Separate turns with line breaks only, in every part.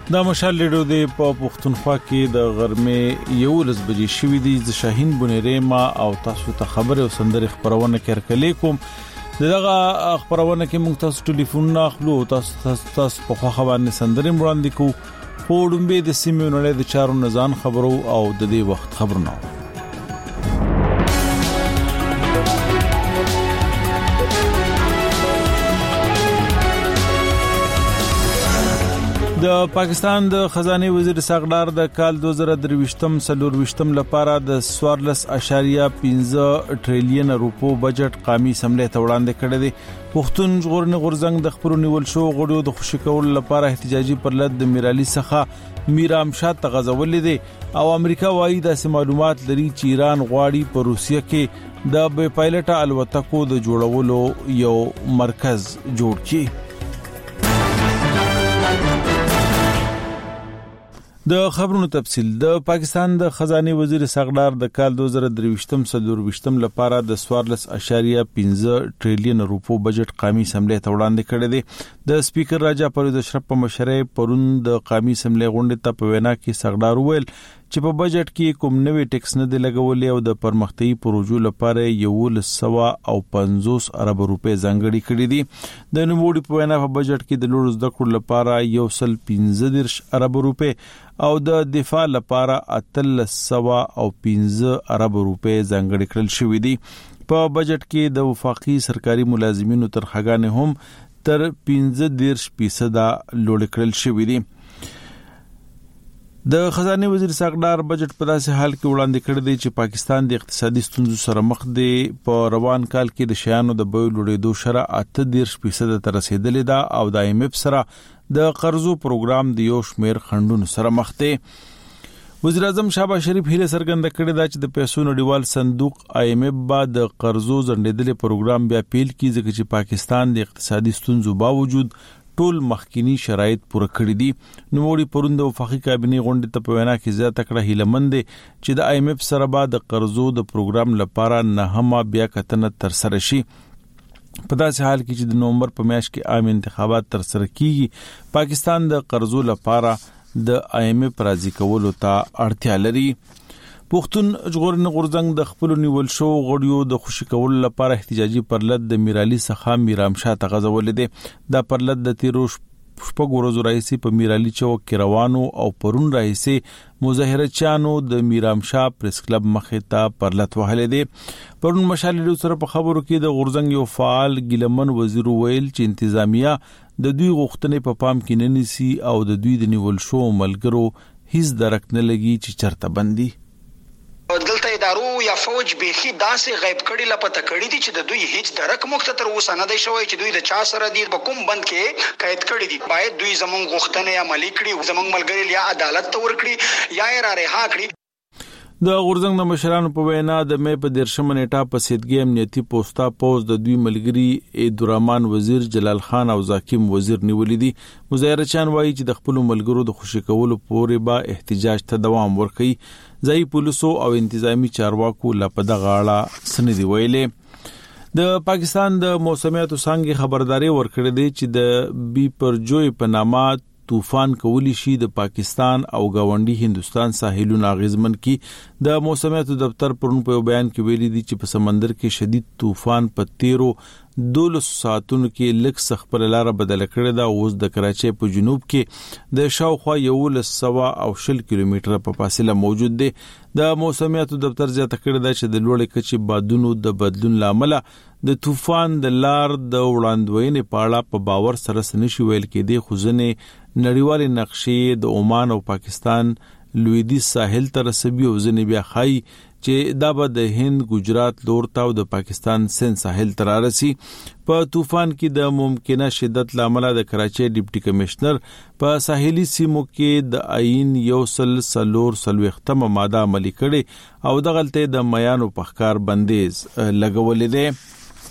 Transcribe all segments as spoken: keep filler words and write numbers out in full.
دا مشال لیډو دی په پښتونخوا کې د غرمې یولس بجې شوې دي. ز شاهین بنيره ما او تاسو ته خبره او سندره خبرونه کړکلې کوم. دغه خبرونه کې موږ تاسو ټلیفون اخلو تاسو تاسو په خوا خبرونه سندره وړاندې کوو. په ډومبه د سیمې نړۍ د چارو نزان خبرو او د دې وخت خبرونه. د پاکستان د خزانه وزیر ساغدار د کال دو هزار درويشتم سلورويشتم لپاره د سوارلس اشاریه پنځه ټریلیون روپو بجټ قومي اسمبلی ته وړاندې کړی دی. پښتون ژغورنې غورځنګ د خبرو نیول شو غړو د خوشی کول لپاره احتجاجي پرلط د میرعلی څخه میرام شاه تغزولې دي او امریکا وايي د معلومات لري چې ایران غواړي په روسیه کې د بې پایلټه الوتکو د جوړولو یو مرکز جوړ کړي. د خبرونو تفصیل. د پاکستان د خزانه وزیر ساغدار د کال دو هزار درويشتم سلورويشتم لپاره د سوارلس اشاریه پنځه ټریلیون روپو بجټ قومي اسمبلی ته وړاندې کړی دی. د سپیکر راجا پرویز اشرف په مشرۍ پرون د قومي اسمبلی غونډې ته په وینا کې ساغدار وویل چې په بجټ کې کوم نوې ټیکس نه دی لګولې او د پرمختیايي پروژو لپاره یو سوا او پنځوس ارب روپے ځانګړي کړي دي. د نوموړي په وینا په بجټ کې د لوړ زده کړو لپاره یو سل پنځه دیرش ارب روپے او د دفاع لپاره اتل سوا او پنځه ارب روپے ځانګړي کړل شوې دي. په بجټ کې د وفاقي سرکاري ملازمینو ترخګانې هم تر پنځه دیرش فیصد لوړ کړل شوې دي. د خزانه وزیر ساغدار بجټ په داسې حال کې وړاندې کړی دی چې پاکستان د اقتصادي ستونزو سره مخ دی. په روان کال کې د شیانو د بیو لوړېدو شرح اته دیرش فیصد ته رسیدلې ده او د آی ایم ایف سره د قرضو پروګرام د یو شمېر خنډونو سره مخ دی. وزیر اعظم شهباز شریف هیله څرګنده کړې ده چې د پیسو نړیوال صندوق آی ایم ایف بعد د قرضو ځنډېدلې پروګرام بیا پیل کړي ځکه چې پاکستان د اقتصادي ستونزو باوجود ټول مخکینی شرایط پوره کړی دي. نوموړي پرون د وفاقي کابینې غونډې ته په وینا کې زیاته کړه هیلمند دي چې د آی ایم ایف سره بعد د قرضو د پروګرام لپاره نهمه بیا کتنه تر سره شي. په داسې حال کې چې د نومبر په میاشت کې عام انتخابات تر سره کیږي پاکستان د قرضو لپاره د آی ایم ایف راضي کولو ته اړتیا لري. پښتون ژغورنې غورځنګ د خپل نیول شو غړیو د خوشی کول لپاره احتجاجي پرلط د میرعلی څخه میرام شاه تغزولې دي. دا پرلط د تیرو شپږ ورځو راځي په میرعلی چوک کې روانو او پرون راځي مظاهره چانو د میرام شاه پریس کلب مخې ته پرلط وهلې دي. پرون مشالې سره په خبرو کې د غورځنګ یو فعال ګلمن وزیر ویل چې انتظامیه د دوی غوښتنې په پام کې نه نیسي او د دوی د نیول شو ملګرو هیڅ درک نه لګي چې چرته بندي.
دلته ادارو یا فوج بيخي داسې غیب کړي لپاره کړي دي چې د دوی هیڅ درک مختتر اوس نه دی شوی چې دوی د چا سره دي په کوم بند کې قید کړي دي. باید دوی زمونږ غوښتنې عملي کړي زمونږ ملګری یا عدالت ته ورکړي یا یې را رها کړي.
د غورځنګ د مشرانو په وینا د مې په دیرشم نیټه په سیدګي امنیتي پوسټا پوز د دوی ملګری عبدالرحمن وزیر جلال خان او زاکیم وزیر نیولې دي. مظاهره چان وایي چې د خپل ملګرو د خوشی کولو پورې با احتجاج ته دوام ورکړي. ځای پولیسو او انتظامی چارواکو لپاره غاړه سندې ویلې. د پاکستان د موسمیاتو څنګه خبرداري ورکړې ده چې د بی پرجوی په نامه طوفان کولی شي د پاکستان او گاونډي هندستان ساحلونو اغیزمن کی. د موسمیاتو دفتر پرون په بیان کې ویلي دي چې په سمندر کې شدید طوفان په تیرو دولس ساعتونو کې لږ سخپل لار بدل کړی دا. اوس د کراچۍ په جنوب کې د شاوخوا یو لسوا او شل کیلومتره په فاصله موجود دی. د موسمیاتو دفتر زیاته کړی دا چې د لوړې کچې بادونو د بدلون لامل د طوفان د لار د وړاندوینې پاړه په باور سره سنشي ویل کې دی. خو ځنې نړیوال نقشې د عمان او پاکستان لویدیځ ساحل ته رسوي او ځنې بیا خای چې دا به د هند ګجرات لور ته او د پاکستان سند ساحل ته رارسي. په طوفان کې د ممکنه شدت لامل د کراچۍ ډیپټي کمشنر په ساحلي سیمو کې د آئین یو سل سلور سلوختمه ماده عملي کړي او د غلطۍ د میانو په ښکار بندیز لګولې ده.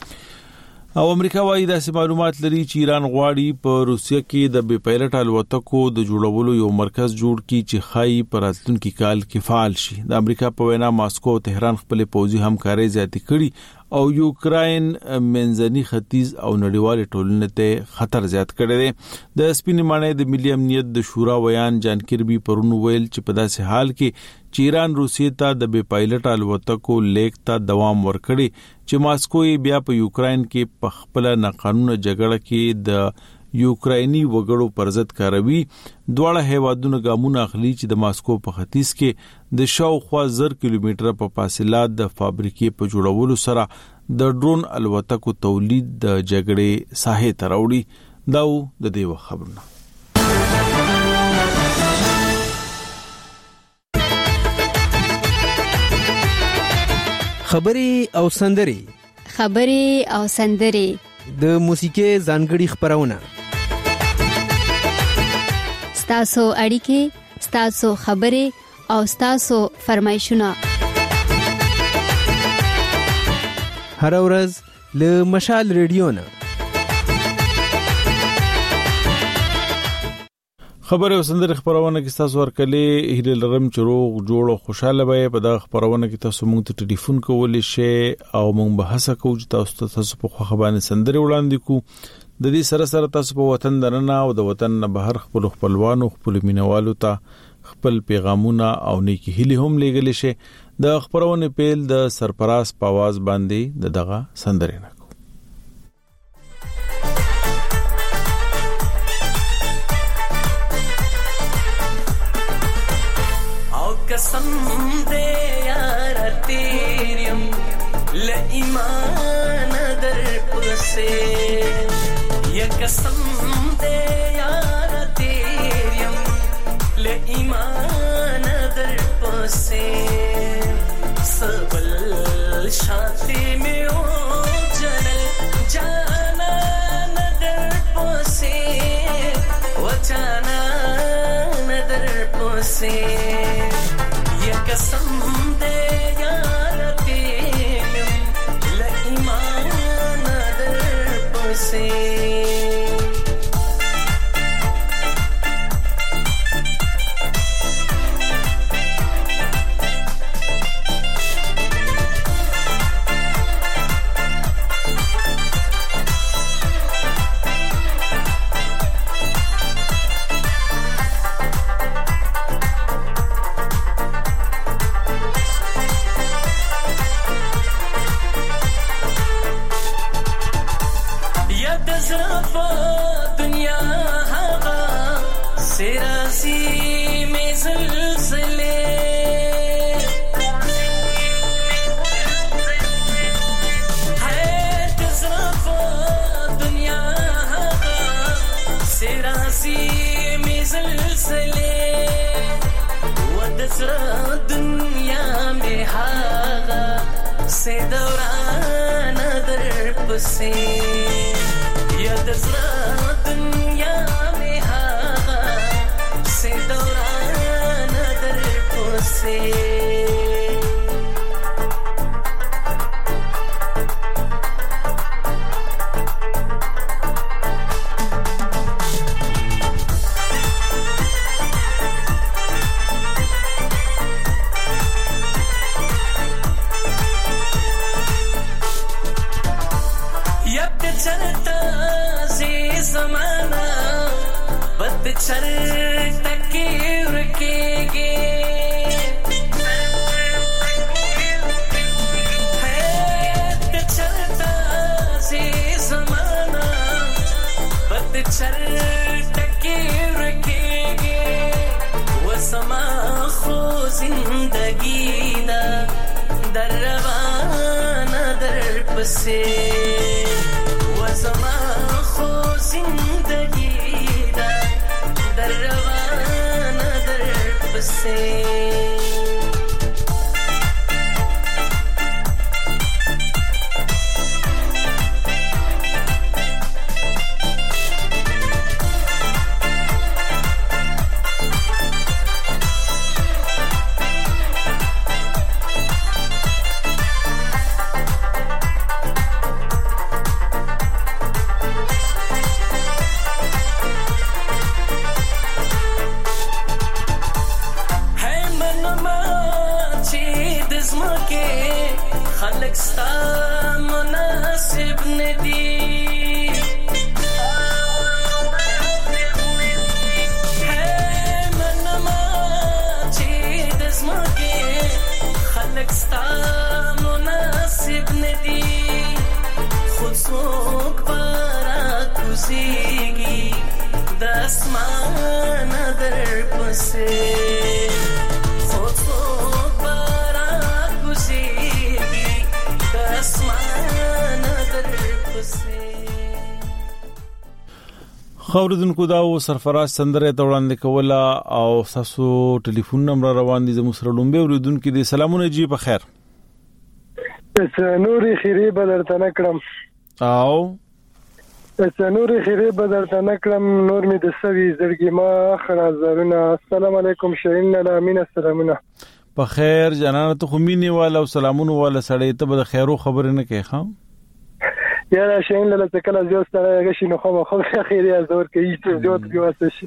او امریکا وايي داسې معلومات لري چې ایران غواړي په روسیه کې د بې پایلټ الوتکو د جوړولو یو مرکز جوړ کړي چې خای پر راتلونکي کال کې فعال شي. د امریکا په وینا ماسکو او تهران خپل پوځي همکاري زیاتې کړي او یوکراین منځني ختیځ او نړیوال ټولنې ته خطر زیات کړی دی. د سپینې ماڼۍ د ملي امنیت د شورا ویان جان کربي پرون ویل چې په داسې حال کې چې ایران روسیې ته د بې پایلټ الوتکو لیک ته دوام ورکړي چې ماسکو بیا په یوکراین کې په خپل ناقانونه جګړه کې د یوکرایني وګړو پر ضد کاروي. دواړه هیوادونه ګامونه اخلي چې د ماسکو په ختیځ کې د شاوخوا زر کیلومتره په فاصله د فابریکې په جوړولو سره د ډرون الوتکو تولید د جګړې ساحې ته راوړي. دا و د دې خبرونه.
خبري او سندري
خبري او سندري
د موسیقي ځانګړي خبرونه
ستاسو اړیکې ستاسو خبري او ستاسو فرمایشونه
هر ورځ له مشال ریډیو نه
خبر او سندره خبرونه کې تاسو ورکلې هیله لرم چې روغ جوړ او خوشاله وي. په دا خبرونه کې تاسو موږ ته ټلیفون کولای شئ او موږ به هڅه کوو چې تاسو ته تاسو په خبرونه سندره وړاندې کوو. د دې سره سره تاسو په وطن درنه او د وطن نه بهر خپل خپلوانو خپل مینوالو ته خپل پیغامونه او نیکی هیله هم لېږل شي. د خبرونه پیل د سرپراز په आवाज باندې د دغه سندره نه
कसम दे यार तेरियम ले ईमान दर पसे ये कसम दे यार तेरियम ले ईमान दर पसे सबल शादी में ओ जनल जाना नदर पसे वो जाना नदर पसे कसम दे यार तेरियम ले ईमान दर पसे خلق ستا ندي خلق ستا مناسب ندی خود سوک پارا کسیگی دسمان در پسے خود سوک پارا کسیگی دسمان در پسے.
خوردونکو دا و سرفراز سندره ته وړاندې کوله او تاسو ټلیفون نمبر روان دي زموږ سره لومبه اوریدونکو دي. سلامونه جی په خیر.
نوري خیره بدرته نکړم
او
نوري خیره بدرته نکړم نور می د سوي زړګي ما خرازرونه. السلام علیکم شاهین الامین. السلامونه
په خیر جنانه ته خو مینه والا او سلامونه والا سړی ته به خیرو خبر نه کوي. ها
یا شاهین له تکل زیات سره غشي نو خو خو خیره زور کوي چې زیات کې واسه شي.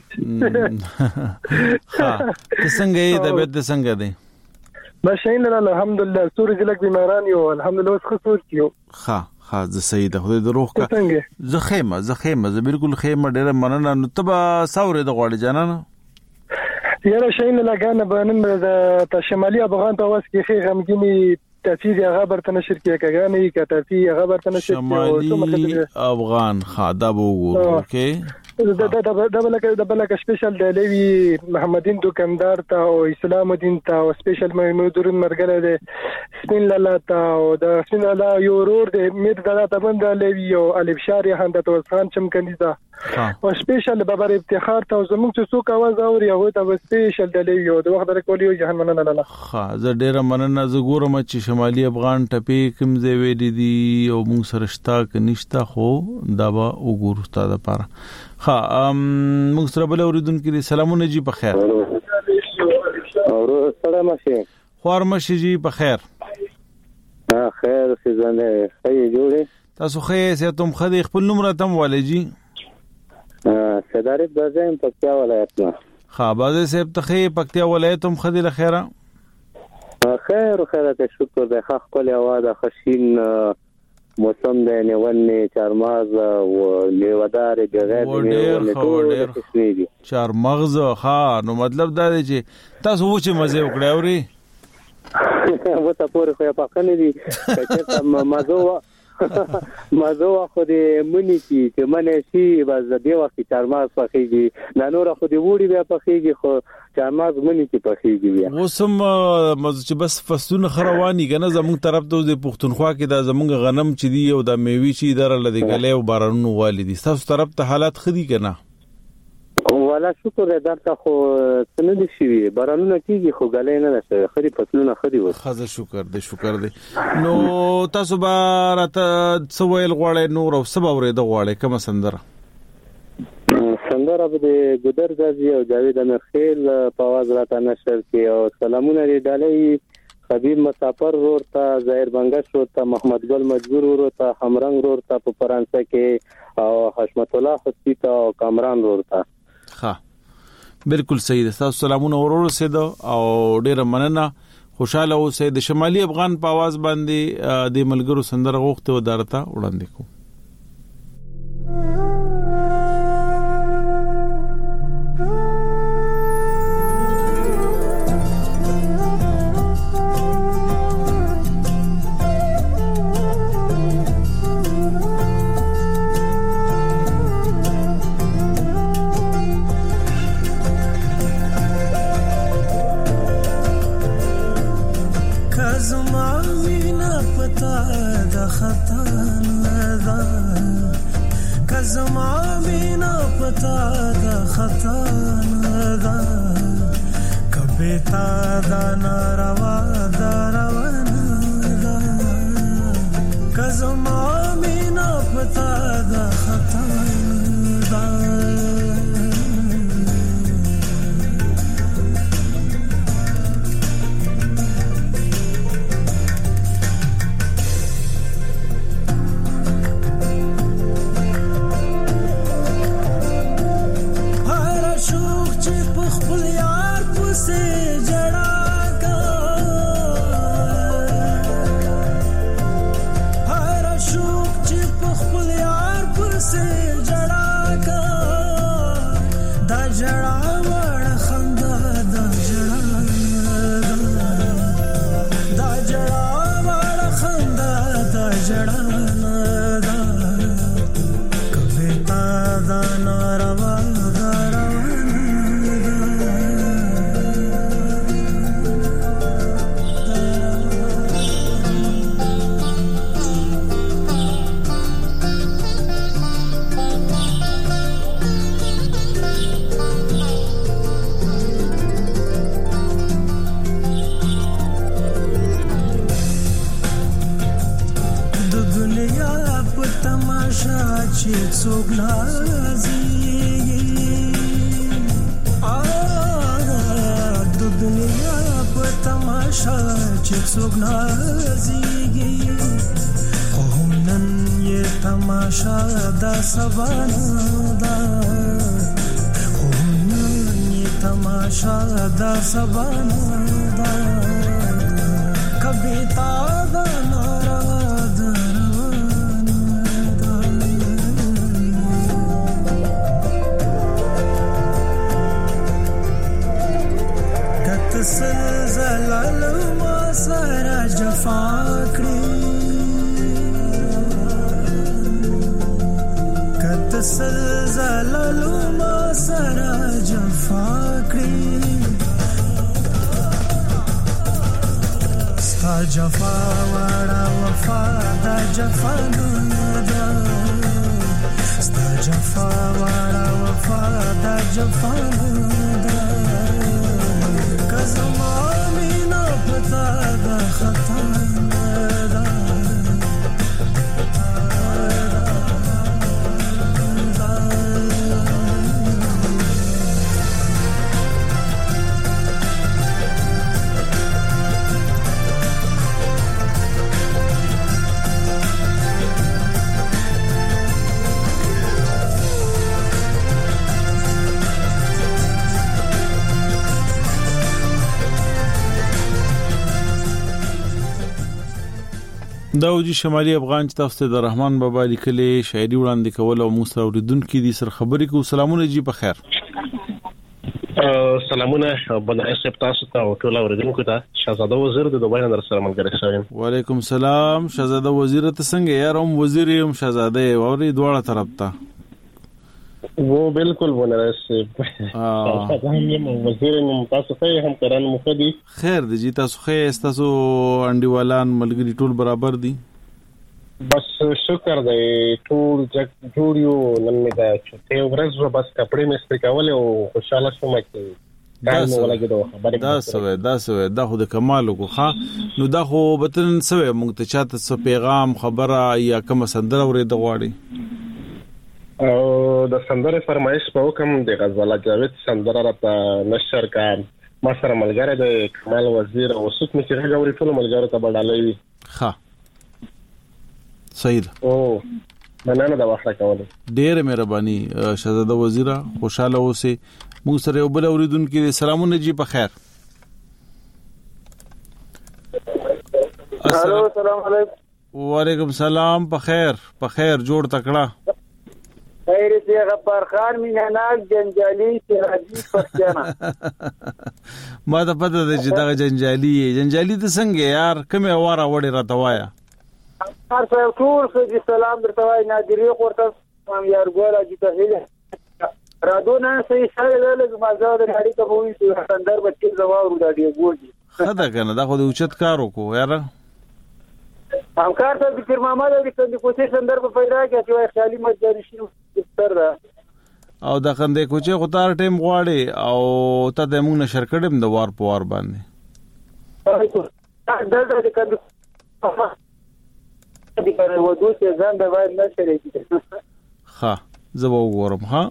ها څنګه یې د بد څنګه دی؟
ما شاهین الحمدلله سوري جلک بیماران یو الحمدلله اوس خصوص کیو.
ها ها ز سید خدای د روح کا زه خیمه زه خیمه زه بالکل خیمه ډیره مننه. نو تبا ساورې د غوړ جانانه
یاره شاهین لګانه بنن د شمالي افغان په واس کې خې غمګینی تفسیر هغه برته نشر کې کګانې کتافي هغه برته نشر کې
شمالي افغان خاده وګورو. اوکې د د د بلکې د بلکې سپیشل د لوی محمدین دکاندار ته او اسلام الدین ته او سپیشل محمودرن مرګره د سپین لاله ته او د سپین لاله یو ورور د مید دغه تبند لوی او الف شاری هند ته خان چمکنیزه او سپیشل بابر افتخار ته زموږ څو څوک आवाज اوري هغه ته سپیشل د لوی او د وخت درکولیو جهان مننه لاله. ها زه ډیره مننه. زه ګورم چې شمالي افغان ټپی کوم ځای ویل دي او موږ سره شتا کنيشتا خو دا به وګورو ستاسو لپاره. ها موږ سره بل اوریدونکو دي. سلامونه جی په خیر.
اورو سلام شه
خوار مشي جی په خیر.
ها خیر څنګه خی جوړه
تاسو خې سه تم خدي خپل نوم راتم والي جی
صدارت بازم پکتیا ولایت نه.
ها بازه صاحب ته پکتیا ولایت هم خدي لخيره
خیر خیرت شکر د خاص کول اواز خشین موسم د نیونه چارماز او لیودار جګړه دی
چارمغز. ها نو مطلب دا دی چې تاسو و چې مزه وکړی اوري
و ته پورې خو په کنه دي چې مازو مازو خو دې مونږ چې منه شي باز د وخت چارماز پخېږي نه نور خو دې وړي بیا پخېږي خو چارماز مونږ چې پخېږي بیا
وسم مزه چې بس فصلونه خرواني کنه زموږ طرف ته د پښتونخوا کې دا زموږ غنم چې دی او د میوي چې دره لدی غلې او بارانونو والدي تاسو طرف ته حالات خدي کنه
والا شکر درته خو څنګه دي شي بارانونه کیږي خو غلې نه ده خري فصلونه خدي و
خزه شکر دې شکر دې. نو تاسو بارته سویل غوړې نور او سبا ورې د غوړې کوم سندره
سندره به ګدر غازی او جاوید امرخیل په आवाज راته نشر کې او سلامونه لري ډالۍ حبیب مسافر ورته ظاهر بنگش ورته محمد ګل مجبور ورته همرنګ ورته په فرانسه کې او حشمت الله خصی ته او کامران ورته.
ها بالکل صحیح ده. تاسو سلامونه ورور سید او ډیر مننه. خوشاله اوسئ. د شمالي افغان په आवाज باندې د ملګرو سندره غوښته و درته وړاندې کوم.
خپل یار پسې جړا کا
جړانا دا کبتا دا ناروا چې څوک نازي آ د دنیا په تماشا چې څوک نازي او نن یې تماشا دا سبانا دا او نن یې تماشا دا سبانا دا کبه تا دا نارا زلال ما سره جفا کړی کته زلال ما سره جفا کړی ستا جفا وړا وفا دا جفا دا ستا جفا وړا وفا دا جفا دا زماني نه پتا دا خطا دا
داوجی شمالي افغان چې تاسو ته د رحمان بابا لیکلې شاعري وړاندې کول او موږ سره اوریدونکو دي سره خبرې کوو. سلامونه جی په خیر.
سلامونه بنای صاحب تاسو ته او ټول اوریدونکو ته. شهزاده وزیر د دوبای نه سره ملګری شوم.
وعلیکم السلام. شهزاده وزیر ته څنګه یار؟ هم وزیر هم شهزاده اوري دواړه طرف ته.
वो बिल्कुल बना से हां हम वजीर ممتاز ته هم کران مفدي
خیر دي جی تاسو خې تاسو انډیوالان ملګری ټول برابر دي؟
بس شکر دی ټول جوړ یو نن مې دا چې ورځ بس کپڑے مې سپکاول او خوشاله شوم چې دا نو ولګیدو خبرې
دا سوې دا سوې دا خو د کمال کو ښا نو دا خو بتن سوې مونږ ته چاته څه پیغام خبره یا کوم سندره ورې د غواړي
او د سندره فرمایش په حکم د غزاله جاوید سندره راته نشر کا ما سره ملګری د کمال وزیر او سوت مې چې غوړي ټول ملګری ته بدلوي
ښه صحیح
او مننه دا واخله کوله
ډېر مهرباني شهزاده وزیر خوشاله اوسئ موږ سره یو بل اوریدونکو سلامونه جی په خیر.
الو السلام علیکم.
وعلیکم السلام. په خیر په خیر جوړ تکړه
خیر دی غفار خان میناناک جنجالی سراجی پښتنه
ما ته پته ده چې دا جنجالی جنجالی ته څنګه یار کومه واره وړي راته وایا
هر څو ټول څه سلام درته وای نادری ورته هم یار ګوره چې ته رادونه سي سره له مازه د اړې ته وې چې سندر بچي زواورو دا دی ګوري
خدا کنه دا خو د اوچت کارو کو یار
همکار ته د فکر محمد د کندې کوڅې سندر په پیدا کې چې خیالي مجاري شنو ستر ده
او د کندې کوڅې خو تار ټیم غواړي او ته د موږ نشر کړم د وار په وار باندې
دا د کندې د کار ودو چې ځان د باید نشر کړي
ها زه وګورم ها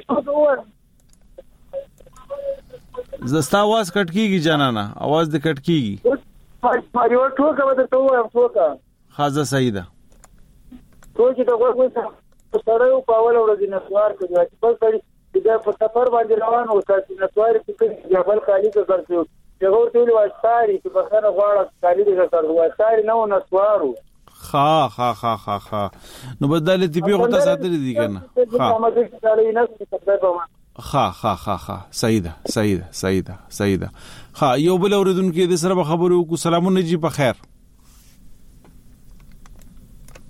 زستا आवाज کټ کیږي جانانا आवाज د کټ کیږي
ما یو ټوکه به ته وایم ټوکه
خازه سیده
ټوکه ته وګورم سره یو پاول ورځ نه سوار کړی چې بل کړي دا په سفر باندې روان و چې نسوار کې جبل خالی ته ورسېو چې ورته ویل واشتاري چې بخره غواړه خالی دې ورته واشتاري نو نسوارو
خا خا خا خا خا نو بدل تی په غوته ساتلې دي کنه خا خا خا خا سیده سیده سیده سیده خا یو بل اوریدونکو د سره خبرو کو سلامونه جی په خیر.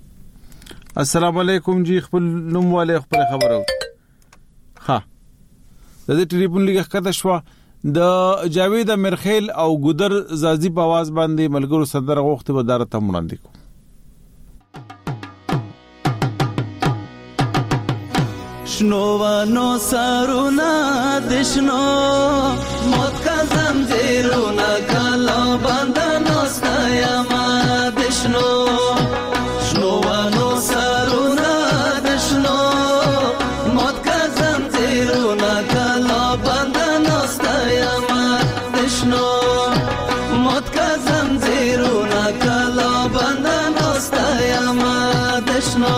السلام علیکم جی خپل نوم والے خپل خبرو ها د دې ټلیفون لګه کته شو د جاوید امرخیل او ګودر زازی په आवाज باندې ملګرو صدر غوښته ودارته وړاندې کو
شنو ونو سرونا دشنو موت کا زنجیرونا کلا بندنو ستایما دشنو شنو ونو سرونا دشنو موت کا زنجیرونا کلا بندنو ستایما دشنو موت کا زنجیرونا کلا بندنو ستایما دشنو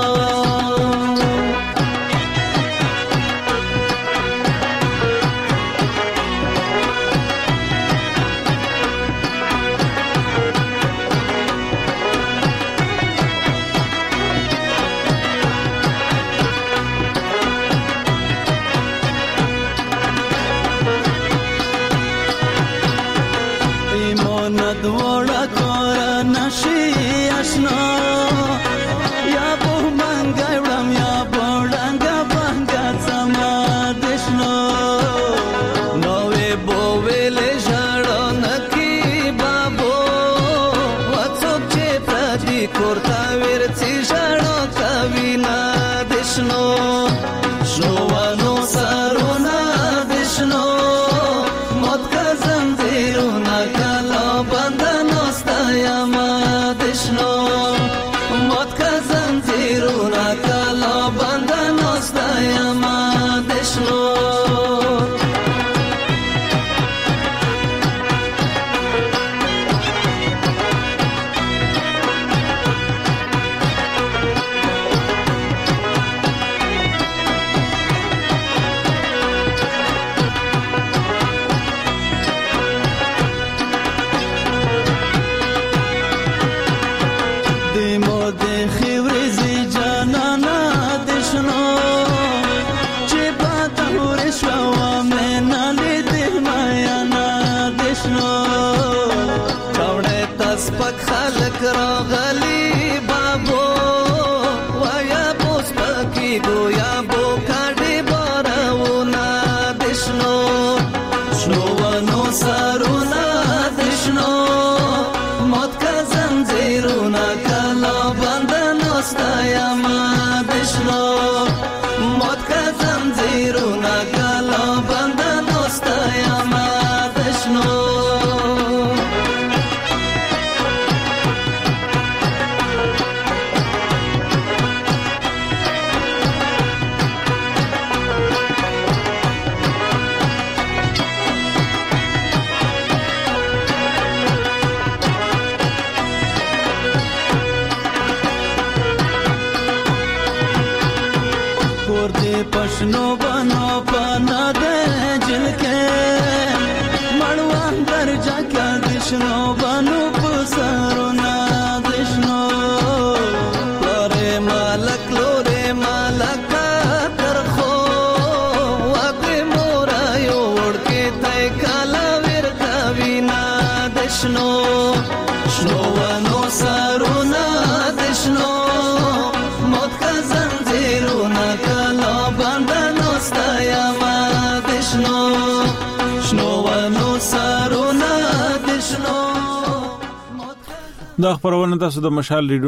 دا خبرونه تاسو د مشال ریډیو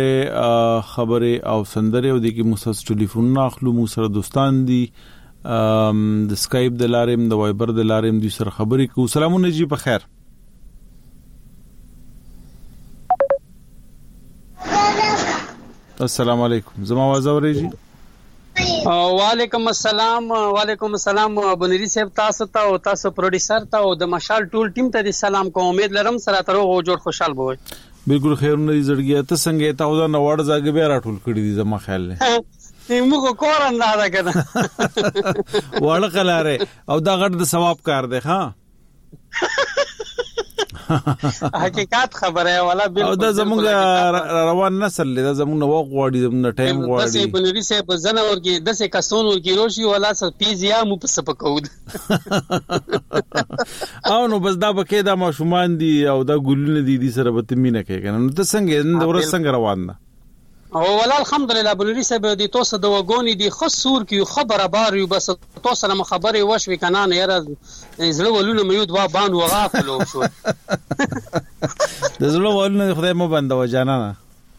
ناوره خبره او سندره او د کی موسس ټلیفون ناخلو مو سره دوستان دي د سکایپ د لاریم د وایبر د لاریم د سره خبرې کو سلامونه جی په خیر السلام علیکم زما आवाज اورېږي
وعلیکم السلام وعلیکم السلام بنری صاحب تاسو ته او تاسو پروډوسر ته او د مشال ټول ټیم ته سلام کوم امید لرم سره تر او جوړ خوشحال بوي
بالکل خیرونه دي زړګیا ته څنګه ته او دا نوړ ځای به راټول کړی دي زما خیال له
موږ کور اندازه کړه
وړه کلاره او دا غټ د ثواب کار دی ها
حقیقت خبره ولا بالکل
او دا زمونږ روان نسل دا زمونږ وخت غواړي زمونږ ټایم غواړي
دسه بنری صاحب زنه ورکی دسه کسون ورکی روشي ولا س پیزیا مو په سپکود
او نو بس دا بکې دا ماشومان دي او دا ګلونه دي دي سره به تمینه کوي کنه نو ته څنګه د ورځ څنګه روان ده
او ولا الحمدلله بنوري صاحب د توسه د وګونی دی خصور کی خبره بار یو بس توسه لم خبره وشوي کنه نه یاره زړه ولونه مې دوا باند وغافلو شو
د زړه ولونه خدای مو بندو جانانه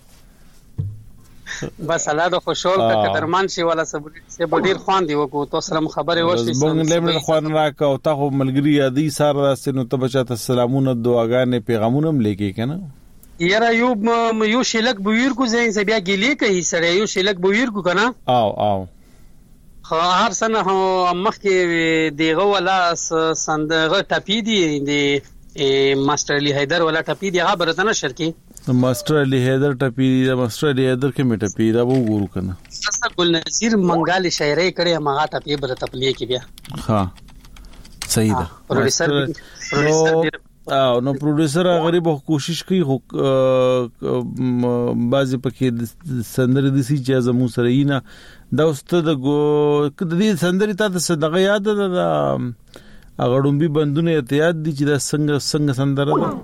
بس الله د خوشحال کا قدرمان شي ولا سه بدیر خوان دی وکړو توسه لم خبره وشوي
بنګ لمن خوان راک او تا خو ملګری یادی سار راستنو ته بچاته سلامونه دعاګانې پیغامونه هم لیکي کنه
یاره یو یو شلک بویر کو زین بیا ګلی کوي سره یو شلک بویر کو کنه
او او
خو هر سنه مخ کې دیغه ولا صندغه ټپی دی د ماستر علی حیدر ولا ټپی دی هغه برته نشر کی
ماستر علی حیدر ټپی دی ماستر علی حیدر کې می ټپی دا وګورو کنه
اسا ګل نذیر منګال شاعری کړي هغه ټپی برته تپلی کې بیا
ها صحیح ده
پروډوسر پروډوسر
او نو پروډوسر غریب کوشش کوي خو بعضی پکې سندري د سي چې زمو سره یې نه دا واست د دې سندري ته صدقه یاد ده اغړومبي بندونه احتیاط دي چې دا څنګه څنګه سندره ده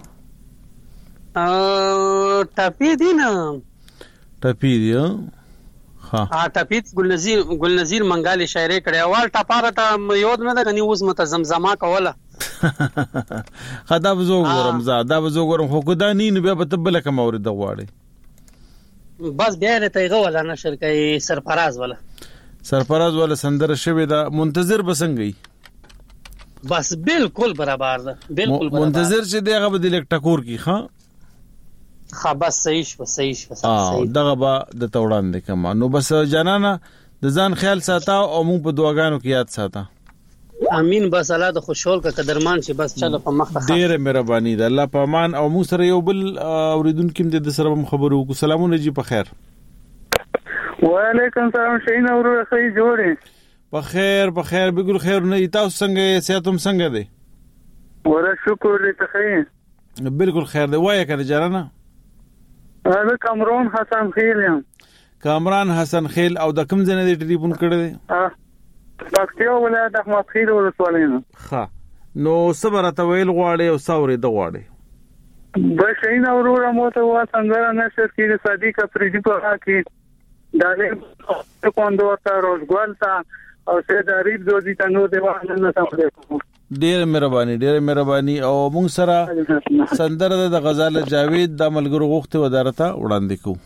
ا ټپی دی نه
ټپی دی ها
ا ټپی ګل نذیر ګل نذیر منګال شاعری کړي اول ټپاره ته یود نه ده کني اوس متزمزما کوله
خدا بزو ګورم زاده بزو ګورم خو کدا ني نو بیا په تبل کوم اورید غواړي
بس بیا ته یې ولا نشر کوي سرفراز ولا
سرفراز ولا سندره شوی دا منتظر بسنګي
بس بالکل برابر ده بالکل برابر
منتظر چې دغه به د لیک ټکور کی ها
خا بس صحیح شو صحیح شو
صحیح دغه به د توړان د کما نو بس جنانه د ځان خیال ساته او موږ په دعاګانو کې یاد ساته
امين بس الله د خوشحال کا قدرمان شي بس چلو په مخ ته
ډېر مهرباني ده الله په امان او مو سره یو بل اوریدونکو د سره خبرو کو سلامونه جی په خیر
وعلیکم السلام شین اور خی جوړه
په خیر په خیر بالکل خیر نه تاسو څنګه صحتوم څنګه دي
ور شکر دې ته خیر
بالکل خیر دی وای کنه جارانا
هغه کامران حسن خیل یم
کامران حسن خیل او د کوم ځای نه ټلیفون کړی دی
اه پکتیا ولایت احمد خیل ورسوالینه
ها نو صبر ته ویل غواړي او ساوري د غواړي
بس شین اور مو ته وا څنګه نشر کې صدیق افریدی په کې دغه کوندو ته روزګل ته او سه دریب دوی ته نو دیوان نه سمره
ډېر مهرباني ډېر مهرباني او موږ سره سندره د غزال جاوید د ملګرو غوښته ودارته وړاندې کو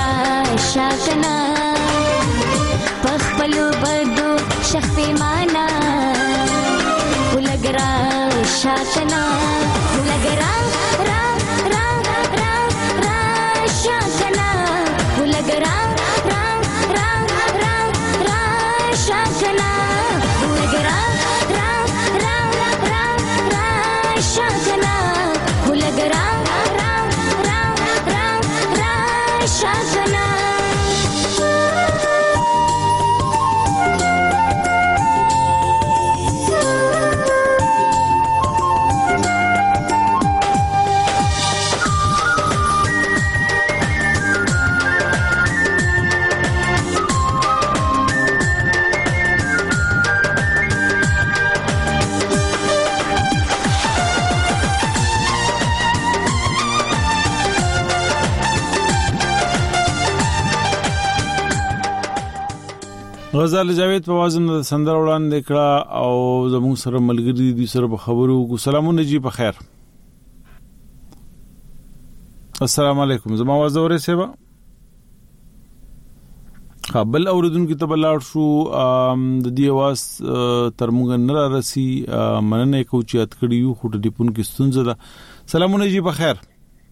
ولګرا شاکنا پخپلو بدو شخ پیمانا ولګرا شاکنا ولګرا را را را را شاکنا ولګرا را را را را شاکنا ولګرا را را را را شاکنا ولګرا را را را را شاکنا
غزال جاوید په وازم د سندر وړاندې کړه او زموږ سره ملګری دي سره په خبرو کو. سلامونه جی په خیر. السلام علیکم. زما आवाज اورئ سیبا؟ قبل اوردونکو ته بلاړ شو د دې आवाज تر موږ نه راسي مننه کوچیات کړیو خو د ټلیفون کې ستونزه ده. سلامونه جی په خیر.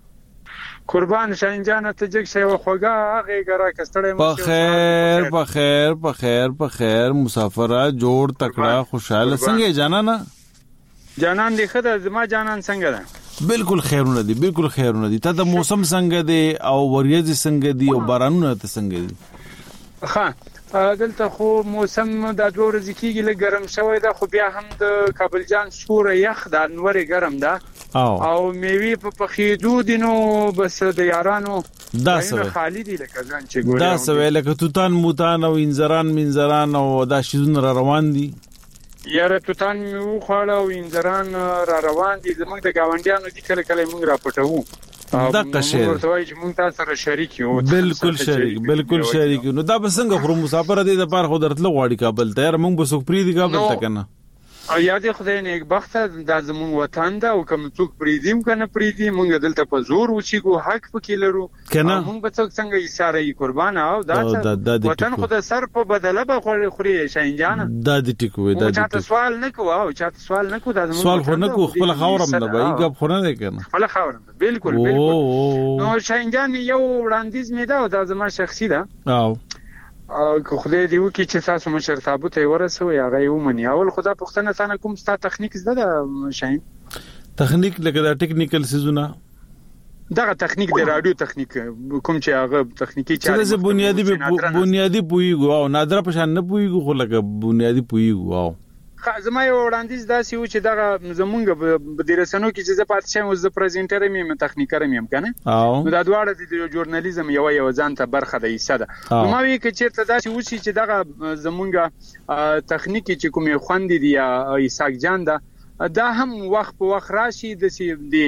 قربان شاهین جان ته جګ شی وخوګه هغه ګره کستړې
په خیر په خیر په خیر په خیر مسافره جوړ تکړه خوشاله څنګه جانا نه
جانان دی خدای زما جانان څنګه ده؟
بالکل خیرونه دي بالکل خیرونه دي. ته د موسم څنګه دی او وریځ څنګه دی او بارانونه ته څنګه دي؟
ها دلته خو موسم د دوه ورځې کېږي لږ ګرم شوی ده خو بیا هم د کابل جان سوره یخ د انورې ګرم ده او, او میوي په پخېدو دي نو بس د یارانو
دا سوي
خالی دي لکه ځان چې ګورم
دا سوي لکه توتان موتان او انزران منزران او دا شیزونه را روان دي.
یاره توتان میو خواړه او انزران را روان دي زموږ د گاونډیانو دي کله کله موږ را پټوو
دا قشیر
ورته وایي چې موږ تاسو سره شریک یو.
بالکل شریک بالکل شریک نو دا بسنګ خو مسافر دي د پاره خو درتل غواړي کابل ته یار موږ بسوک پری دي کابل ته کنه
او یاد خدای نیک بخت د زمون وطن دا او کوم څوک پریدیم کنه پریدي مونږ دلته په زور وچیګو حق پکې لرو مونږ به څوک څنګه ایثاره ای قربان او دا وطن خدای سر په بدله به خوري شاهین جان
دا دې ټیکوي دا
دې سوال نه کوو او چاته سوال نه کوو دا
سوال خو نه کوو خپل خاورم نه به ایګه خو نه کنه
خپل خاورم بالکل بالکل نو شاهین جان یو وړاندیز مې دا دا زما شخصي ده او که خدای دې وکړي چې تاسو مشر ثابت یې ورسوي هغه یو منی اول خدا پښتنه ثانه کوم ستا تخنیک زده ده شاهین
تخنیک لکه دا ټیکنیکل سيزونه
دا تخنیک د رادیو تخنیک کوم چې هغه تخنیکی
چاري چې بنیادی بنیادی پویګو او نادر پشان نه پویګو خو لکه بنیادی پویګو او
زما یو وړاندیز داسې و چې دغه زمونږ په دیرسنو کې چې زه پات شم او زه پریزنټر مې تخنیکر مې کنه نو دا دواړه د ژورنالیزم یو یو ځان ته برخه د ایسه ده نو ما وی کې چیرته داسې و چې دغه زمونږ تخنیکی چې کومې خوندې دی ایساک جان ده دا هم وخت په وخت راشي د سي دی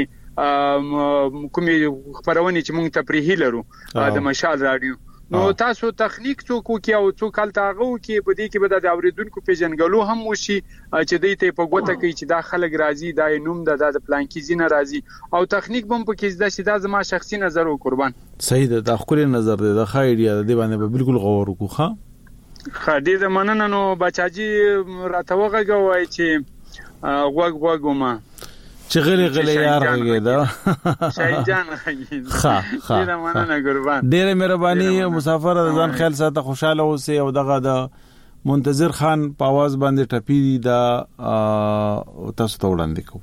کومې خبرونه چې مونږ ته پرې هیلرو د مشال رادیو نو تاسو تخنیک څوک کې او څوک التاغو کې په دې کې به د اوریدونکو پیژنګلو هم وشي چې دوی ته په ګوته کې چې دا خلک راضي دا نوم د د پلان کې زینه راضي او تخنیک بم په کې د سیدا زما شخصي نظر او قربان
صحیح ده د خپل نظر ده د خایډیا د باندې به بالکل غور وکړو ښه
خدای دې مننه نو بچاجي راته وغږوي چې غوګ غوګوما
چې غلي غلي یار غږیدا
شاهین جان غږیدا
ښه ښه
ډیره مننه قربان
ډیره مهرباني مسافر ځان خیال ساته خوشاله اوسه او دغه د منتظر خان په आवाज باندې ټپی دا تاسو ته وړاندې کوم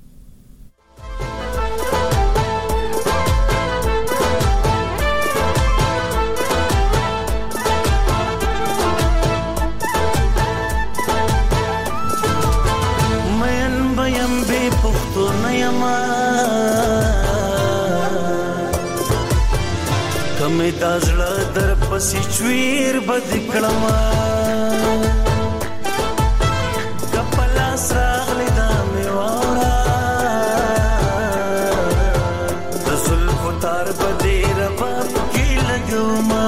کمه دازړه در پسې چویر بد کړما کپلا سراغلی دا میوارا رسول فتار بدیر باب کی لګوما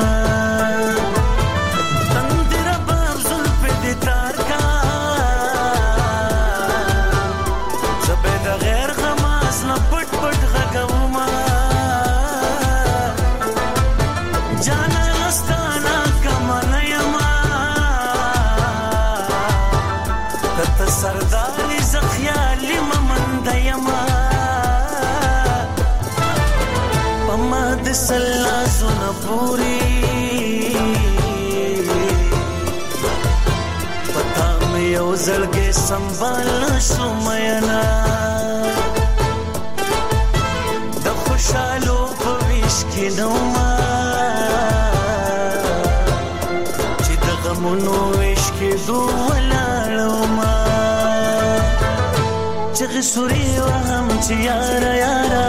تندر باب زلف دې تار کا زبې د غیر خماس نه پټ پټ غږوما سردار ز خیال ممند یما پما د سلا زون پوری پتا مې یو زړګې سنبال شو مینا د خوشالو په ویش کې نو ما چې د غمونو ویش کې دو ولاړو ما چغ سوري وهم چې یارا یارا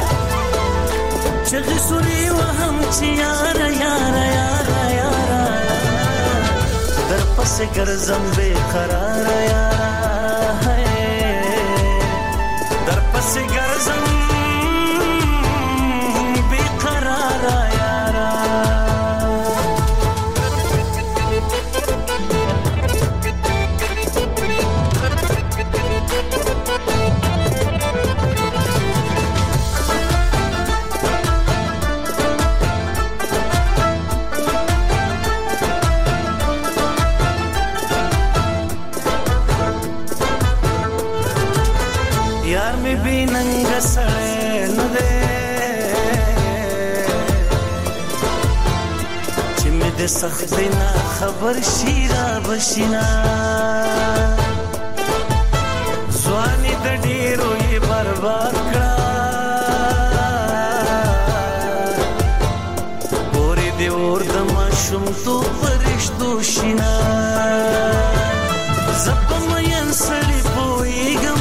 چغ سوري وهم چې یارا یارا یارا یارا در پس ګرځم بے قرار یارا در پس ګرځم بے قرار یارا ننګ سړی نه دی چې مې د سختۍ نه خبر شي را بشینا ځواني د ډېرو یې برباد کړه پورې دې اور د ماشومتوب په رشتو شینا زه په مین سړي پوهېږم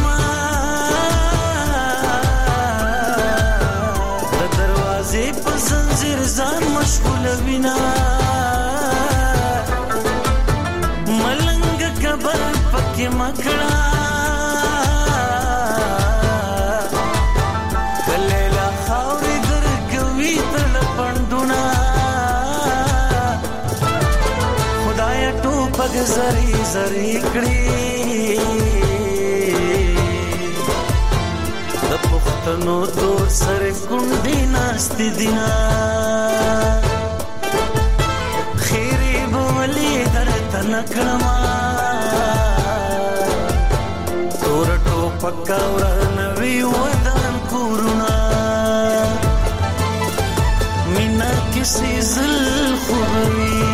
زان مشغول وینا ملنګ کبر پکې مکړه کلیلا خاورې درکوي تل پندونه خدای ټوپک زری زری کړی د پښتنو تور سره کونډې ناستې دینا خیری بولی درته نکړما تور ټوپک ورنوي ودان کورونه مینا کسی زل خوبوي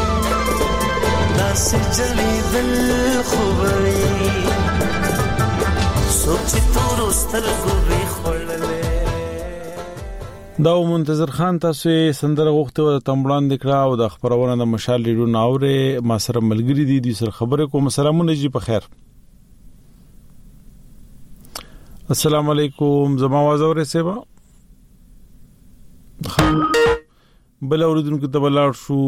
داسې جلی دل خوبوي سوچ تور سترګو وی خړلې
دا منتظر خان تاسو سندره غوښته او تمبلان دکړه او د خبرونه د مشال ریډو ناوره ما سره ملګری دي د سر خبره کوم سلامونه جی په خیر السلام علیکم زما आवाज اوره سیبا بل اوردونکو ته بلار شو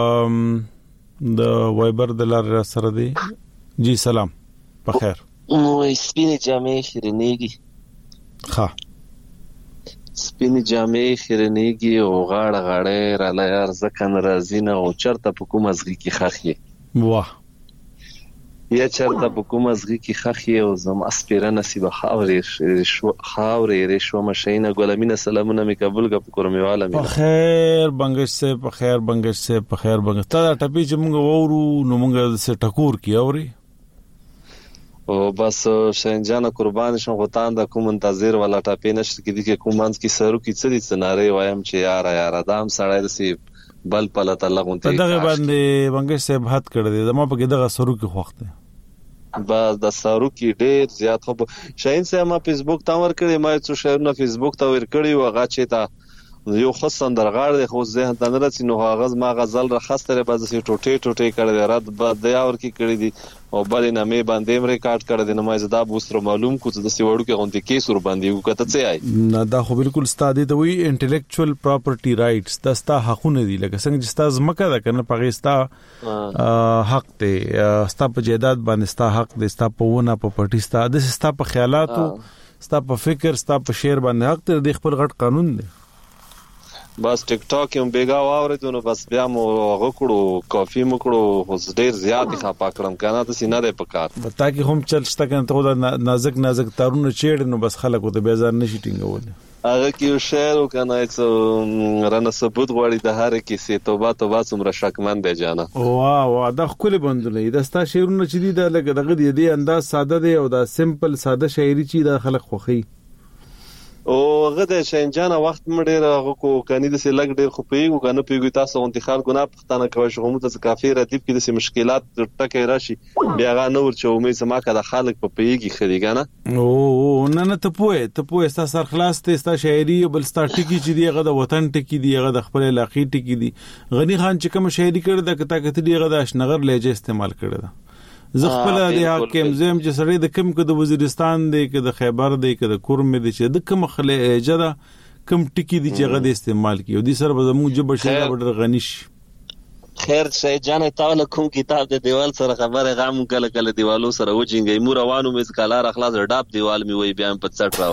د وایبر د لار سره دی جی سلام په خیر
نو سپینې جامې خیرنېږي
ښه
سپینې جامې خیرنېږي او غاړه غاړه را لار ځکه ناراضي نه او چرته په کوم ازغي کې خخې
واه
یا چرته په کوم ازغي کې خخې او زم اسپیره نصیب خاورې شو خاورې رشو مشینه ګلامینه سلامونه می قبول غ په کورمیواله می
په خیر بنگش سے په خیر بنگش سے په خیر بنگش تا ټپی چې موږ وورو نو موږ سه ټکور کی اوري
او بس شنجانه قربان شم غوتان د کوم منتظر ولا ټاپې نشته کې دي کې کومانس کې سرو کې څه دي سناره وایم چې یار یار ادم سړی دسي بل پلت الله غونته
دغه باندې بنگش صاحب حد کړی دی زما په کې دغه سرو کې خوخته
بس د سرو کې ډېر زیات خو شاین سه ما فیسبوک تا ور کړی ما څو شهرونه فیسبوک تا ور کړی و غا چې تا یو خصن درغړ دی خو ذهن ته نه رسې نو غاغز ما غزل رخصتره بعد سي ټوټي ټوټي کړی رات بعد د اور کې کړی دي او بل نه مې باندې م ریکارډ کړی دی نو ما زدا بوستر معلوم کو چې د سی وړو کې غونډه کې سور باندې وکړه څه آی
نه دا خو بالکل ستادي ته وی انټلیکچوال پراپرټي رائټس دا ستا حقونه دي لکه څنګه چې ستا زمکه ده کنه پغې ستا حق ته ستا په جیداد باندې ستا حق دي ستا په ونه په پټي ستا د ستا په خیالاتو ستا په فکر ستا په شعر باندې حق ته د خپل غټ قانون دی
بس ټیک ټاک هم بیګا واورېدو نو بس بیا مو غوکړو کافي مو کړو خو ډیر زیات ښه پاکړم کنه ته سینه دې پکار
بتا کې هم چل شته کنه ته نازک نازک تارونه چېړ نو بس خلکو ته بیزار نشي ټینګول
هغه کې شعر کنه څو رانه ثبوت غواړي د هر کیسه توبه توبه څومره شکمن دی جانا
واه واه دا خپل بندولې دا ستا شعرونه چې دي دا لګ دغه دې انداز ساده دی او دا سمپل ساده شاعري چې دا خلک خوخي
او هغه د شینجان وخت مډیر هغه کو کني د سلګ ډیر خو پیګو کنه پیګو تاسو انتخاب کو نه پښتنه کوي شغو مت کافي ردیب کې د مشکلات ټکه راشي بیا غا نور چې امید سما کده خلک په پیګي خريګانه
او نه نه ته پوهه ته پوهه ستا سر خلاص ته ستا شاعري بل ستا ټکی چې دی هغه د وطن ټکی دی هغه د خپل علاقې ټکی دی غنی خان چې کوم شاعري کړ د کته کته دی هغه د اشنغر لهجه استعمال کړی دا زه خپل د حاکم زم چې سړی د کم کې د وزیرستان دی کې د خیبر دی کې د کورم دی چې د کم خلې اجازه کم ټکی دی چې غو د استعمال کیو دي سر به زموږ جبه شي ډېر غنیش
خیر شي جان تعالی کوم کتاب د دیوال سره خبره غام کله کله دیوالو سره وجینګي مور روانو مې کالار اخلاص ډاپ دیوال می وای بیا په څټ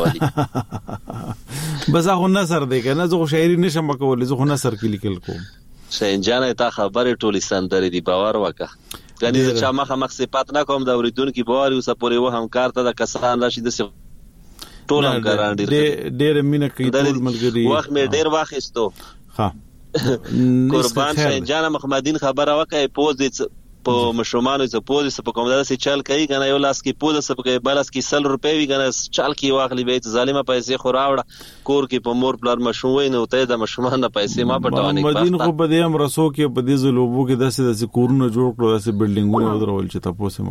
راوالي
بس هغه نثر دی کنه زه شاعري نشم کولای زه نثر کې لیکل کوم
شي جان تا خبره ټولی سندري دی باور وکړه کني چې ما خامخ صفات نه کوم دا اوریدونکو باور یو سپوري و همکار ته د کسان راشي د ټول همکاران ډیر
ډیر مینه کوي ټول ملګری
وخت مې ډیر واخیستو
ها
قربان شي جان محمدین خبره وکای پوز په مشرومانو څه پوز څه په کوم درسي چل کوي کنه یو لاس کې پوز څه په بلس کې سل روپے وی کنه چل کې واخلي به ظالمه پیسې خو راوړه کور کې په مور پلار مشوي نه وته د مشرومان نه پیسې ما پټوانې
محمدین خو په دې هم رسو کې په دې زلوبو کې داسې داسې کورونه جوړ کړو داسې بلډینګونه ودرول چې تاسو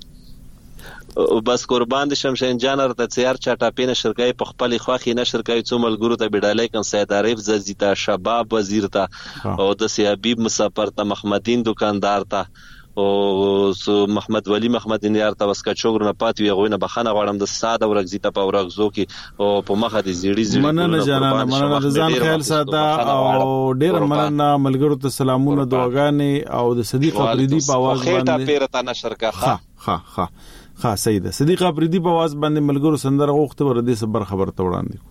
مکو
بس قربان دي شمشین جان رته تیار چاټه پینه شرکای په خپل خوخي نشر کوي څو ملګرو ته بډالای کن سید عارف ززیتا شباب وزیر ته او د سی حبیب مسافر ته محمدین دکاندار ته او سو محمد ولی محمد نیار ته وسکا چوغ نه پات وی غوینه بخنه غړم د ساده ورغزی ته په ورغزو کې او په مخه دي زیړی زیړی
مننه جانانه مننه ځان خیال ساته او ډیر مننه ملګرو ته سلامونه دعاګانې او د صدیق افریدی په आवाज باندې
خېټه پیرته نشر کا
ها ها ها ها سیده صدیق افریدی په आवाज باندې ملګرو سندره غوښته ور دې صبر خبر ته وړاندې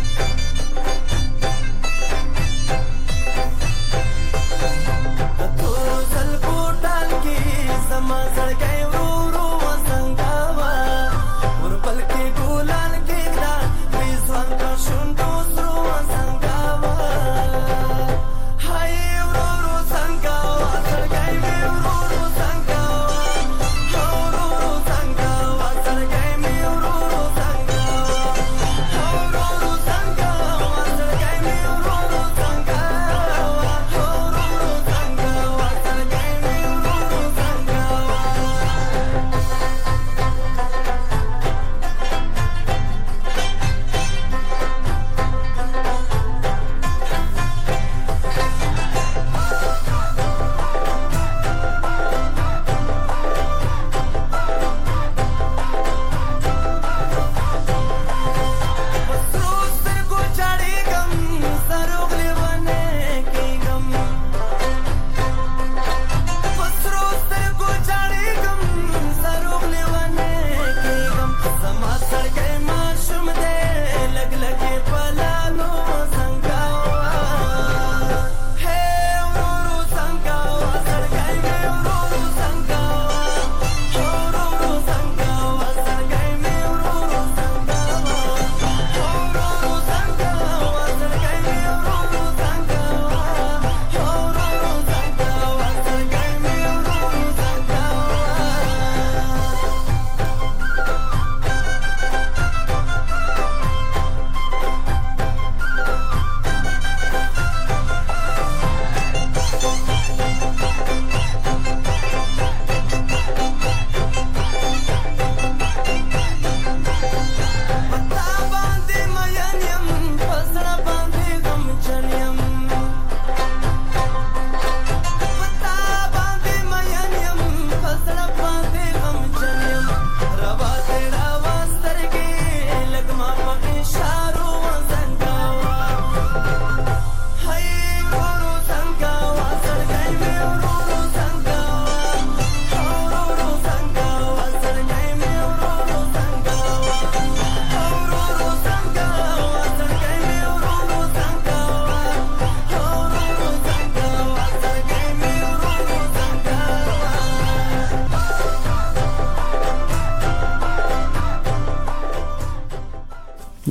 تو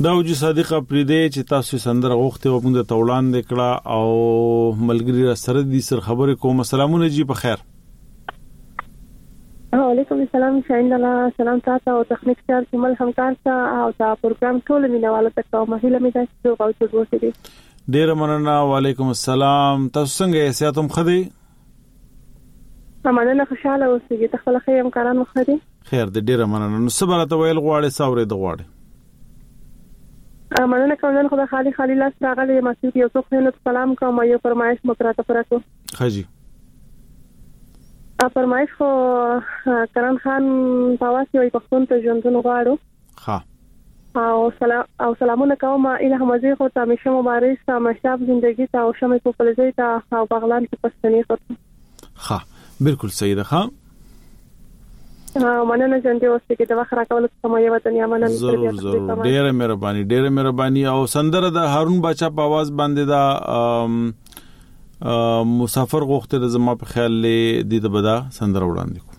داوجي صادق پریدې چې تاسو سندره غوښته و موږ ته وړاندې کړه او ملګری را سره دي سر خبرې کوم. سلامونه جی په خیر.
وعلیکم السلام شاین الله سلام تاسو او تخنیک چار کومل همکار ته او دا پروګرام ټول مینواله ته کوم هیله مې ده چې او څه وشي.
ډیر مننه. وعلیکم السلام. تاسو څنګه یې؟ سیاتم خدي؟
مننه خوشاله اوسئ. ته خپل خیر همکاران مخدي؟
خیر دې ډیر مننه. نو صبر ته ویل غواړي ساورې د غواړي.
مننه کوم نن خدای خالی خالی لاس راغلی مسعود یو څوک نه سلام کوم یو فرمایش مکراته پراتو.
خاجي
ا فرمایش خو کرن خان پاواسي وي پښتون ته ژوندون غواړو. ها او سلام او سلامونه کوم اله مزي خو ته مشه مبارک ته مشاب زندگی ته او شمه په پلزي ته او بغلان کې پښتني خو.
ها بالکل صحیح ده. ها
ها مننه جنته اوسه کې د وخت راکول کوم یو وطن یا مننه.
ضرور ضرور. ډېر مهرباني ډېر مهرباني. او سندره د هارون باچا په आवाज باندې دا مسافر غوښته زما په خیال لې د دې بدا سندره وړاندې کو.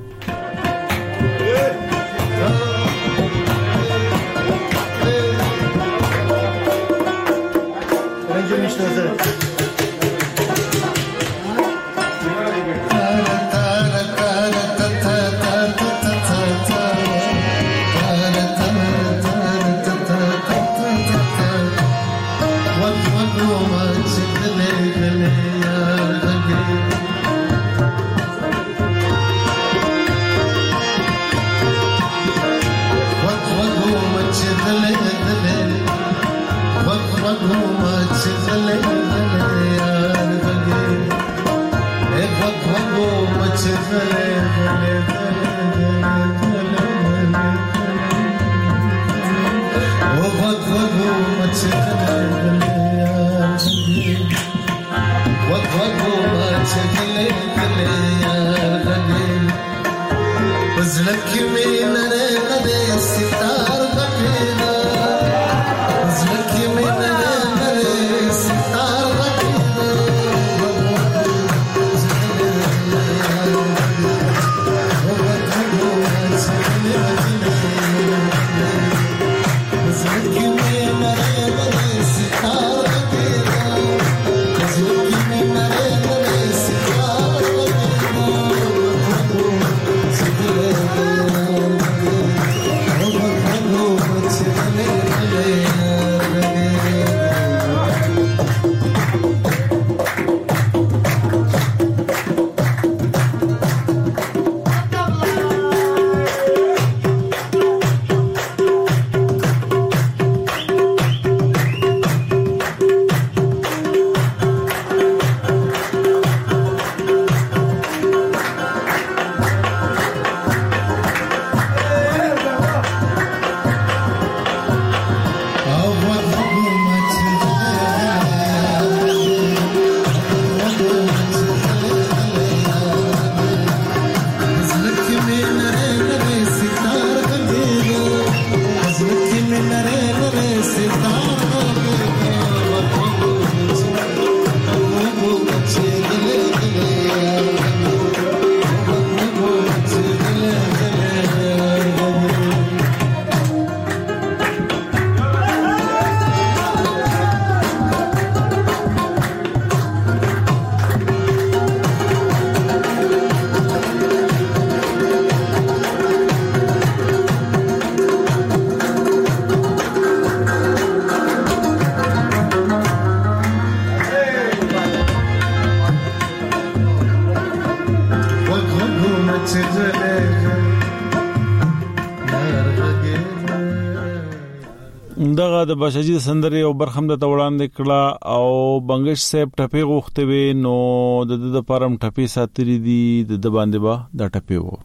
دغه د بشاجي سندري او برخم د توړاندې کړه او بنگش صاحب ټپي غوښته وي نو د د پرم ټپي ساتري دي د باندې با د ټپي وو.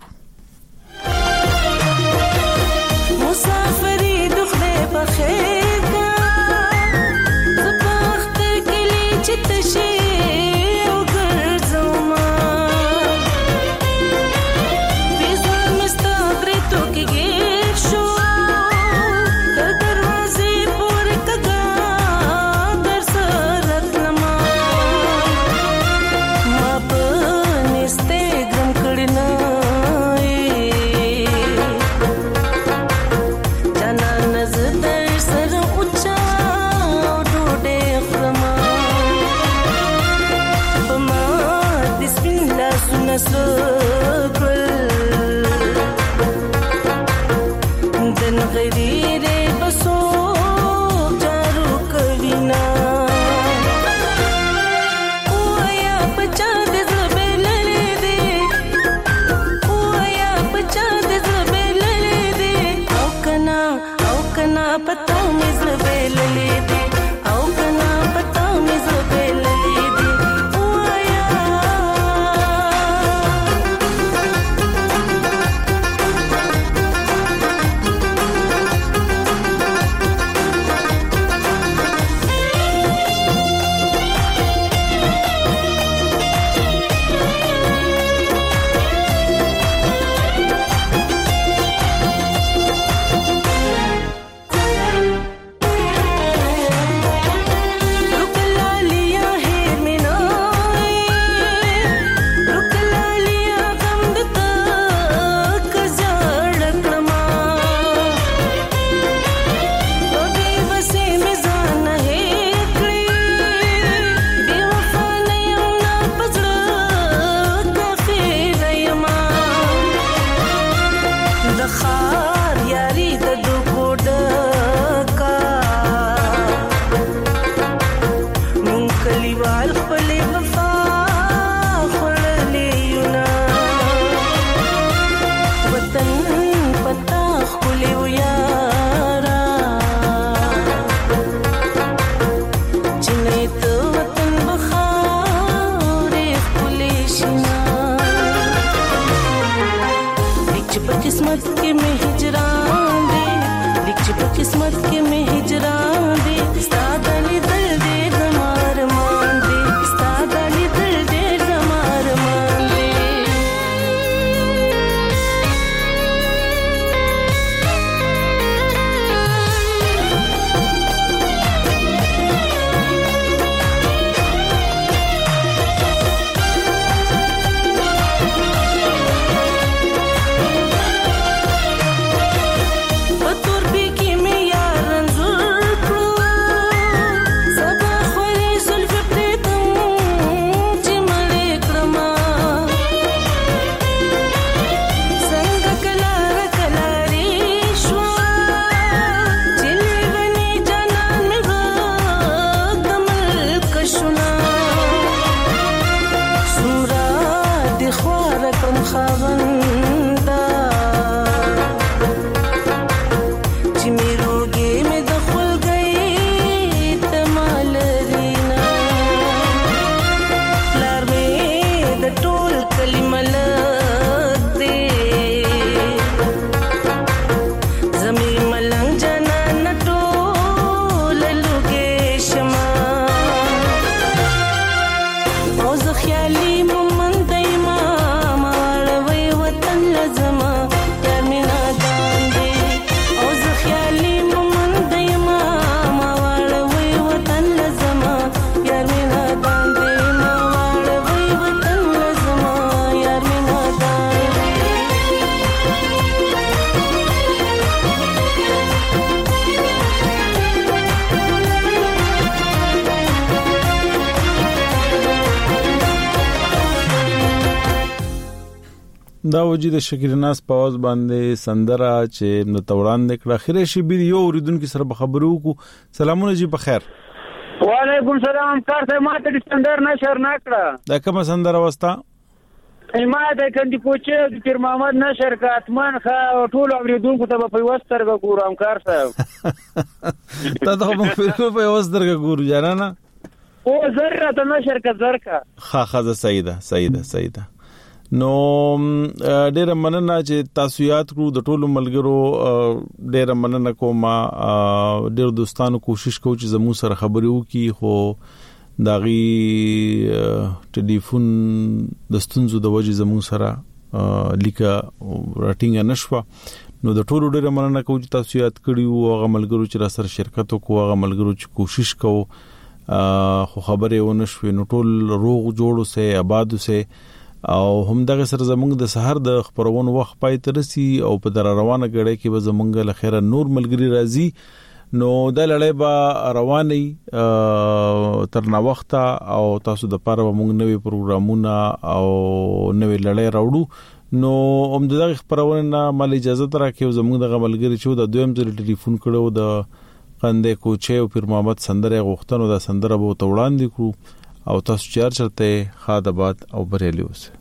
مسافری دخله بخیر کا زبخت کلی چتشي او ګرځوما بيزار مستغري تو کې شو Sana nazar sar کلیوال خپل وفا خړلې یونا وطن پتا خپل یارا چنه ته وطن بخارې خپل شنا لیک په قسمت کې مې هجران دې لیک په قسمت کې مې هجران دې ستادلې دل دې زمار مان دې ستادلې دل دې زمار مان دې پتور بي کې مې یار رنځور کړو سبا خوري زلف پرېتم چې مړې کړما څنګه کلار کلارې شوا چې لیونی جانان مې غږ د ملک شونا سورا د خوار کړم خاوندا چې مې روږې مې د خلګۍ تمال رینا لار مې د ټول کلی ملک دی زمې ملنګ جانان ټول لوګې شما او زه خیالي مومند یما ماړوي وطن لزما یار مې نادان دی او زه خیالي مومند یما ماړوي وطن لزما یار مې نادان دی ماړوي وطن لزما یار مې نادان دی
دا وجود شکر ناس په आवाज باندې سندره چې نو توړان نکړه خیره شي بیر یو اوریدونکو سره به خبرو کو سلامونه جی په خیر
وعلیکم سلام کارته ماته د سندر نشر نکړه
دا کوم سندره وستا
ما د کندي پوچه د پیر محمد نشر کا اتمان خا ټول اوریدونکو ته په وسترګه ګورم کار صاحب
ته ته په وسترګه ګورو جانا
او ذره ته نشر کا ذرکا
خا خا سیده سیده سیده نو ډېر مننه چې تاسو یاد کړو د ټولو ملګرو ډېر مننه کوم ډېر دوستانو کوشش کوي چې زموږ سره خبرې وکړي خو داغي ټلیفون د ستونزو د وجې زموږ سره لیکه راټینګ نشوه نو د ټولو ډېر مننه کوم چې تاسو یاد کړیو هغه ملګرو چې را سره شرکت وکړو هغه ملګرو چې کوشش کوو خو خبرې ونه شوې نو ټول روغ جوړ اوسه آباد اوسه او هم دغه سره زمونږ د سحر د خبرونو وخت پای ترسي او په در روانه غړې کې به زمونږ له خیره نور ملګری راځي نو د لړۍ به رواني تر نا وخت او تاسو د پاره موږ نوې پروګرامونه او نوې لړۍ راوړو نو هم دغه خبرونه مال اجازه تر راکې زمونږ د ملګری چې د دویم ځل ټلیفون کړو د قندې کوچه او پیر محمد سندره غوښتنو د سندره به توړاندې کړو او تاسو چار چرته خادبات او بریلی اوسه